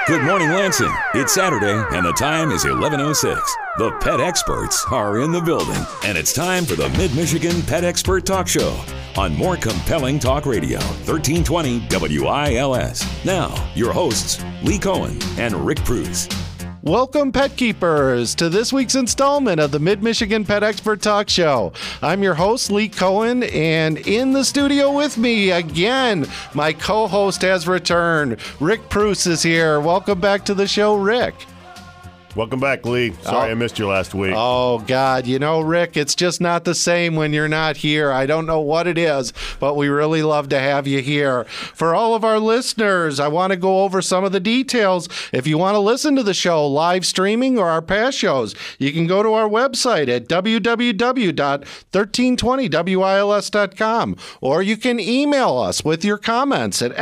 Good morning, Lansing. It's Saturday, and the time is 11:06. The pet experts are in the building, and it's time for the Mid-Michigan Pet Expert Talk Show on more compelling talk radio, 1320 WILS. Now, your hosts, Lee Cohen and Rick Bruce. Welcome, pet keepers, to this week's installment of the Mid-Michigan Pet Expert Talk Show. I'm your host, Lee Cohen, and in the studio with me again, my co-host has returned. Rick Bruce is here. Welcome back to the show, Rick. Welcome back, Lee. Sorry I missed you last week. Oh, God. You know, Rick, it's just not the same when you're not here. I don't know what it is, but we really love to have you here. For all of our listeners, I want to go over some of the details. If you want to listen to the show live streaming or our past shows, you can go to our website at www.1320wils.com, or you can email us with your comments at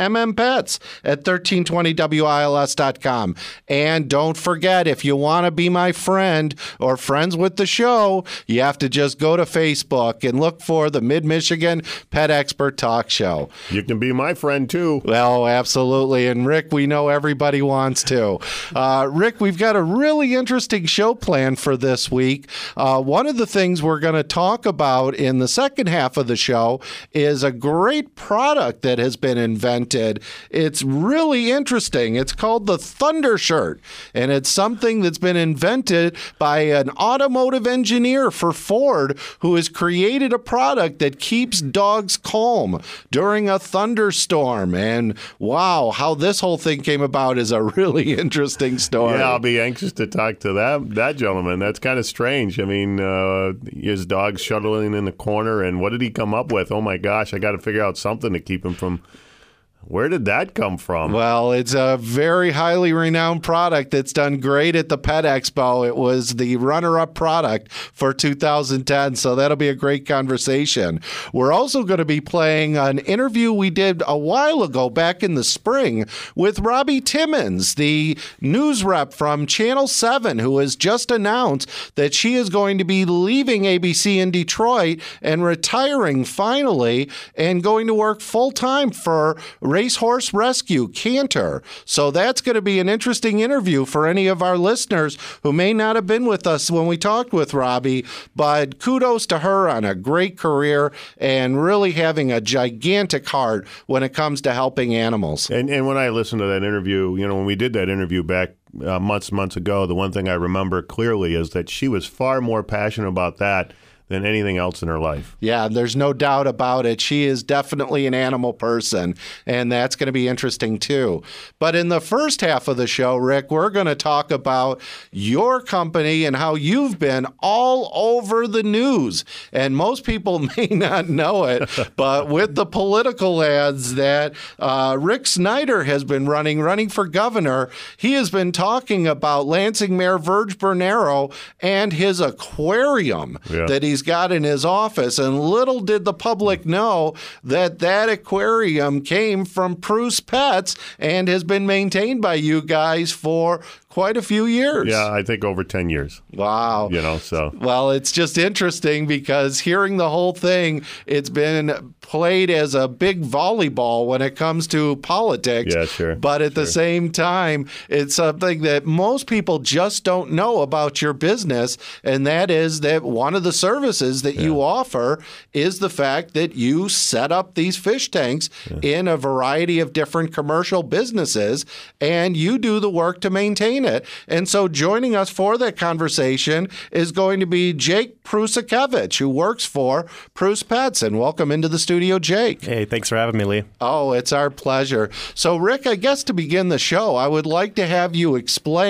mmpets@1320wils.com. And don't forget, if you want to be my friend or friends with the show, you have to just go to Facebook and look for the Mid-Michigan Pet Expert Talk Show. You can be my friend, too. Well, absolutely. And Rick, we know everybody wants to. Rick, we've got a really interesting show planned for this week. One of the things we're going to talk about in the second half of the show is a great product that has been invented. It's really interesting. It's called the Thunder Shirt, and it's something that's been invented by an automotive engineer for Ford who has created a product that keeps dogs calm during a thunderstorm. And wow, how this whole thing came about is a really interesting story. Yeah, I'll be anxious to talk to that gentleman. That's kind of strange. I mean, his dog's shuttling in the corner, and what did he come up with? Oh my gosh, I got to figure out something to keep him from... Where did that come from? Well, it's a very highly renowned product that's done great at the Pet Expo. It was the runner-up product for 2010, so that'll be a great conversation. We're also going to be playing an interview we did a while ago, back in the spring, with Robbie Timmons, the news rep from Channel 7, who has just announced that she is going to be leaving ABC in Detroit and retiring finally and going to work full-time for Racehorse Rescue, Canter. So that's going to be an interesting interview for any of our listeners who may not have been with us when we talked with Robbie, but kudos to her on a great career and really having a gigantic heart when it comes to helping animals. And when I listened to that interview, you know, when we did that interview back months ago, the one thing I remember clearly is that she was far more passionate about that than anything else in her life. Yeah, there's no doubt about it. She is definitely an animal person, and that's going to be interesting too. But in the first half of the show, Rick, we're going to talk about your company and how you've been all over the news. And most people may not know it, but with the political ads that Rick Snyder has been running for governor, he has been talking about Lansing Mayor Verge Bernero and his aquarium that he's got in his office, and little did the public know that that aquarium came from Bruce Pets and has been maintained by you guys for quite a few years. Yeah, I think over 10 years. Wow. You know, so. Well, it's just interesting because hearing the whole thing, it's been played as a big volleyball when it comes to politics. Yeah, sure. But at the same time, it's something that most people just don't know about your business, and that is that one of the services that you offer is the fact that you set up these fish tanks in a variety of different commercial businesses, and you do the work to maintain it. And so joining us for that conversation is going to be Jake Prusakevich, who works for Bruce Pets. And welcome into the studio, Jake. Hey, thanks for having me, Lee. Oh, it's our pleasure. So, Rick, I guess to begin the show, I would like to have you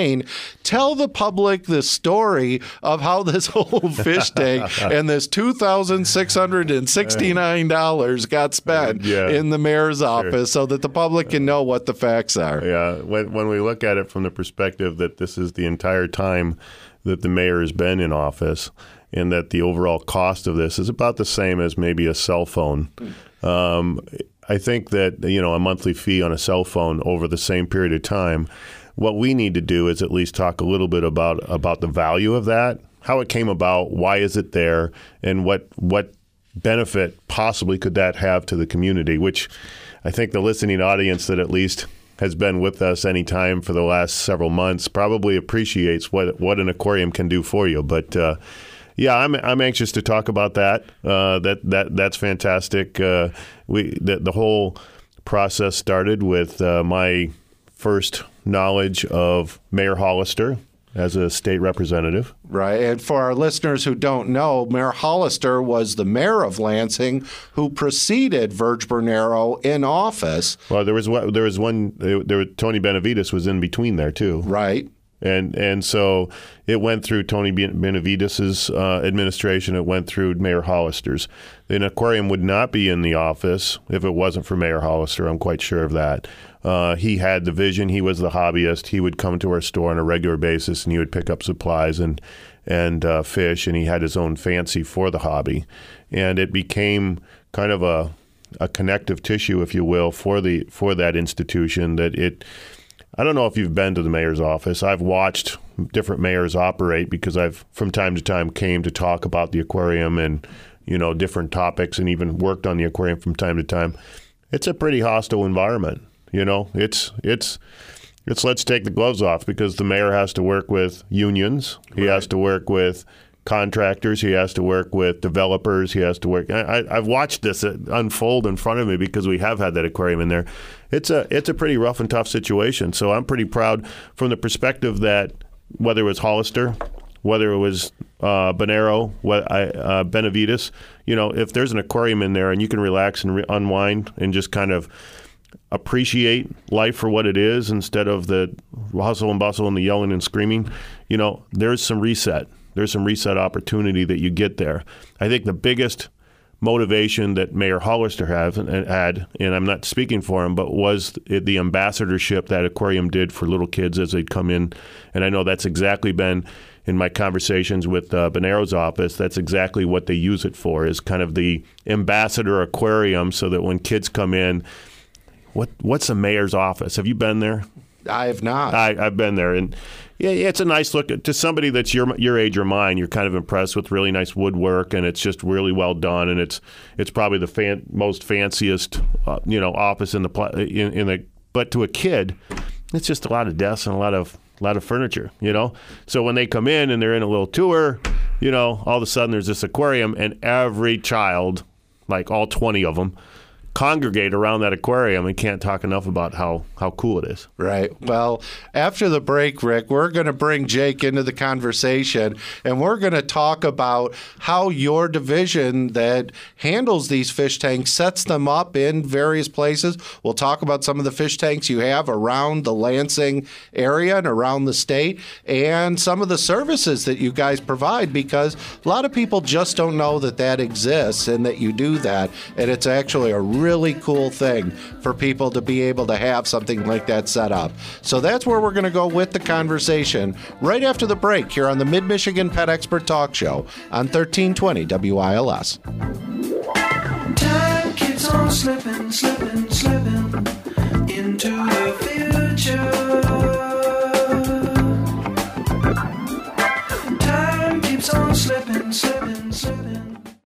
tell the public the story of how this whole fish tank and this $2,669 got spent in the mayor's office so that the public can know what the facts are. Yeah, when we look at it from the perspective that this is the entire time that the mayor has been in office, and that the overall cost of this is about the same as maybe a cell phone. I think that, you know, a monthly fee on a cell phone over the same period of time, what we need to do is at least talk a little bit about the value of that, how it came about, why is it there, and what benefit possibly could that have to the community, which I think the listening audience that at least has been with us any time for the last several months probably appreciates what an aquarium can do for you. But yeah, I'm anxious to talk about that. That's fantastic. The whole process started with my first knowledge of Mayor Hollister as a state representative. Right. And for our listeners who don't know, Mayor Hollister was the mayor of Lansing who preceded Verge Bernero in office. Well, there was Tony Benavides was in between there too. Right. And so it went through Tony Benavides' administration. It went through Mayor Hollister's. An aquarium would not be in the office if it wasn't for Mayor Hollister. I'm quite sure of that. He had the vision. He was the hobbyist. He would come to our store on a regular basis, and he would pick up supplies and fish, and he had his own fancy for the hobby. And it became kind of a connective tissue, if you will, for that institution that it – I don't know if you've been to the mayor's office. I've watched different mayors operate because I've, from time to time, came to talk about the aquarium and, different topics, and even worked on the aquarium from time to time. It's a pretty hostile environment. It's let's take the gloves off, because the mayor has to work with unions. He has to work with contractors. He has to work with developers. He has to work. I've watched this unfold in front of me because we have had that aquarium in there. It's a pretty rough and tough situation. So I'm pretty proud from the perspective that whether it was Hollister, whether it was Bernero, Benavides, if there's an aquarium in there and you can relax and unwind and just kind of appreciate life for what it is instead of the hustle and bustle and the yelling and screaming, there's some reset. There's some reset opportunity that you get there. I think the biggest motivation that Mayor Hollister had, and I'm not speaking for him, but was the ambassadorship that aquarium did for little kids as they'd come in. And I know that's exactly been in my conversations with Bernero's office. That's exactly what they use it for, is kind of the ambassador aquarium, so that when kids come in, what's a mayor's office? Have you been there? I have not. I've been there, and yeah, it's a nice look. To somebody that's your age or mine, you're kind of impressed with really nice woodwork, and it's just really well done, and it's probably the most fanciest office in the. But to a kid, it's just a lot of desks and a lot of furniture, So when they come in and they're in a little tour, all of a sudden there's this aquarium, and every child, like all 20 of them, congregate around that aquarium and can't talk enough about how cool it is. Right. Well, after the break, Rick, we're going to bring Jake into the conversation, and we're going to talk about how your division that handles these fish tanks sets them up in various places. We'll talk about some of the fish tanks you have around the Lansing area and around the state, and some of the services that you guys provide, because a lot of people just don't know that exists and that you do that, and it's actually a really cool thing for people to be able to have something like that set up. So that's where we're going to go with the conversation right after the break here on the Mid-Michigan Pet Expert Talk Show on 1320 WILS. Time keeps on slipping, slipping, slipping